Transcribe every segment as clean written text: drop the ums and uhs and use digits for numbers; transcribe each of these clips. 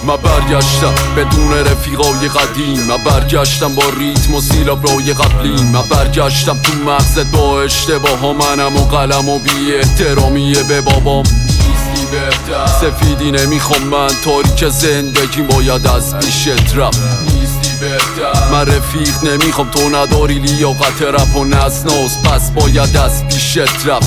من برگشتم بدون رفیقای قدیم، من برگشتم با ریتم و سیلابرای قبلی، من برگشتم تو مغزت با اشتباه ها، منم و قلم و بی احترامیه به بابام. سفیدی نمیخوام من، تاریک زندگیم باید از پیشت رفت. من رفیق نمیخوام، تو نداری لیاقت رپ و نسناس، پس باید از پیشت رفت.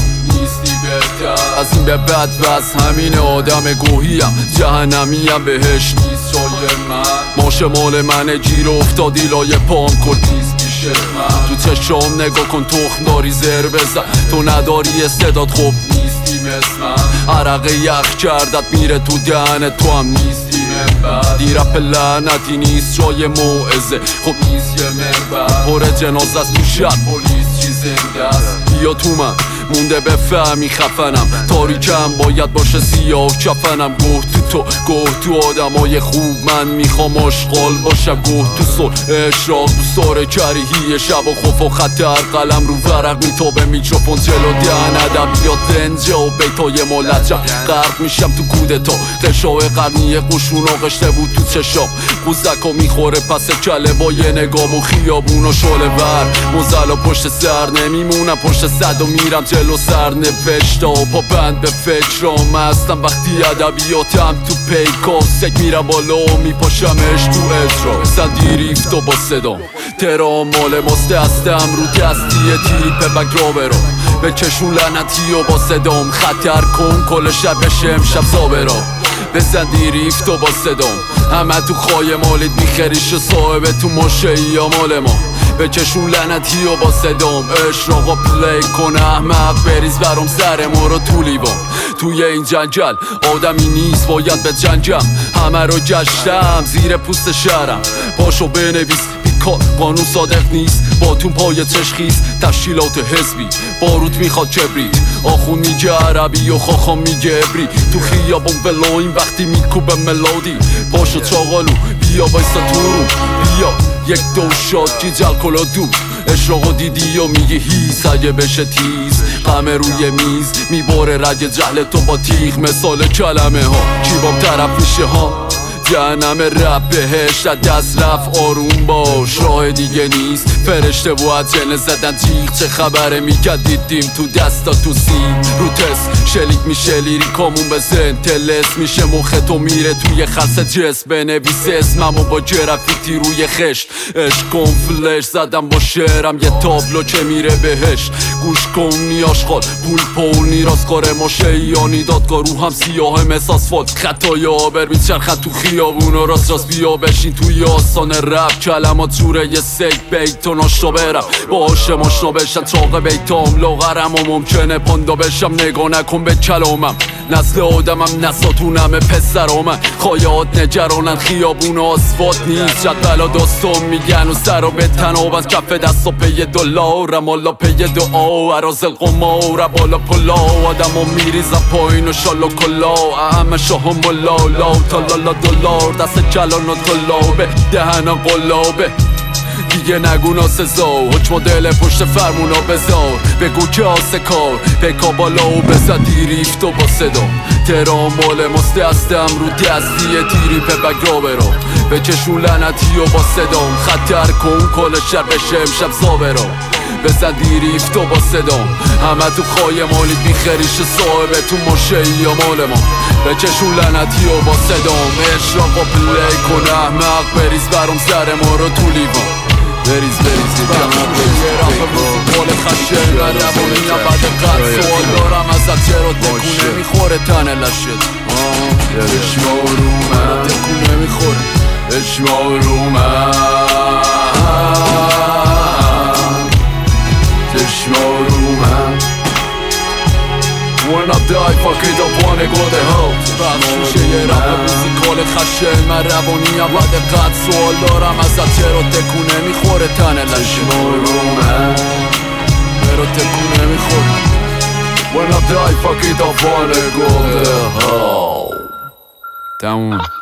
از این به بعد بس همین آدم گوهیم، جهنمیم بهش نیست جای من. ماشه مال منه گیر افتادی لای پام کردیز پیش من. تو چشام نگاه کن تخم داری زر بزن، تو نداری استعداد خوب نیستی مثل من. عرق یخ کردت میره تو دهنت، تو هم نیستی منبر. دی رپ لعنتی نیست جای موعظه، خب نیست یه منبر. پر جنازه است تو شب پلیس چی زنده است. بیا تو من مونده بفهمی خفنم، تاریکم باید باشه سیاه کفنم. گوه تو تو گوه تو آدمای خوب، من میخوام آشغال باشم گوه تو سر اشراق. تو سار کریهی شب و خوف و خطر، قلم رو ورق میتابه میکروفون جلو دهن. ادبیات دنجه و بیتای ملجم، غرق میشم تو کودتا. قشای قرنی قشون آغشته بود تو چشام، قوزکا میخوره پس کله با یه نگام. و خیابون و شعله ور مزلا پشت سر نمیمونم، پشت صد و میرم جلو سر نوشتا و پا بند به فکرام هستم. وقتی ادبیاتم تو پیکاسک میرم بالا و میپاشمش تو اجرا. سندی ریفت و با صدام ترام مال ماست، دستم رو دستی تیپ بگرا برا. بکشون لعنتی و با صدام خطر کن کل شب بشه امشب زابرا. بزندی ریفت و با صدام همه تو خواهی مالید میخریش و صاحبه تو ماشه یا مال ما. بکشون لعنتی و با صدام اشراقا پلی کن احمق، بریز برام سر ما رو تو لیوان. توی این جنگل آدمی نیست باید به جنگم، همه رو گشتم زیر پوست شهرم. پاشو بنویس بیکار قانون صادق نیست، باتون پای تشخیص تشکیلات حزبی. باروت میخواد کبریت، آخون میگه عربی و خاخام میگه عبری. تو خیابون بلایم وقتی میکوبه ملودی، پاشو چاقالو بیا بایستا تو رو بیا. یک دو شاد کی جل کلا دو اشراقو دیدی و میگه هیس اگه بشه تیز. غمه روی میز میباره رگ جهل تو با تیغ، مثال کلمه ها کیبام طرف میشه ها. جهنم رب بهشت دست رفت آروم باش، راه دیگه نیست. فرشته و عجله زدن جیغ، چه خبره میکرد دیدیم تو دستا تو سیم. رو تست شلیک میشه لیریکامون بزن، تلس میشه مختو میره توی خلص جسم. بنویس اسممو با گرافیتی روی خشت، عشق کن فلش زدم با شعرم یه تابلو که میره بهش. گوش کن نیاشغال پول پول نیرازکار ماشیانی، دادگاه رو هم سیاه مثل آسفالت. خطای آبر میچرخد تو خیابون و راست راست بیا بشین توی آسان رپ. کلمات جوره یه سیک بیت و ناشتا برم، باشه ماشنا بشن چاق بیتام لاغرم و ممکنه پاندا بشم. نگاه نکن به کلامم، نسل آدمم نساتونم پسرامن. خایات نگرانن خیابون آسفالت نیست، جدولا داستان میگن و سر و به تناب از کف دست و پی دلارم. حالا پی دعا عراض القمار بالا پلا، آدم و میریزم پایین و شالا کلا. همه شاهم و لالا تالالا دلار، دست کلان و طلابه دهن قلابه. دیگه نگو ناسزا، حکم دل پشت فرمونا بذار. بگو که آسه کار بکا بالا و بزدی ریفت و با صدا. ترام مال ماست دستم رو دستی تیری په بگرا برا. بکشون لعنتی و با صدام خطر کن کل شر بشه امشب زابرا. بزدی ریفت و با صدام همه تو خواهی مالید بیخریش صاحبه تو ماشه یا مال ما. بکشون لعنتی و با صدام اشراق و پلی کن احمق، بریز برام سر ما رو تو لیوان. بریز یه رپ موسیقال خشن و روانیم بعد قد سوال دارم ازت چرا تکونه میخوره تنه لشت. اشمارومم تکونه میخوره اشمارومم اشمارومم. When I die fuck it up wanna go the hell. بخشوشه یه رپ موسیقال خشن من روانیم بعد قد سوال دارم ازت چرا تکونه میخوره تنه لشت. چرا تکونه میخوره When I die fuck it up wanna go the hell. تموم.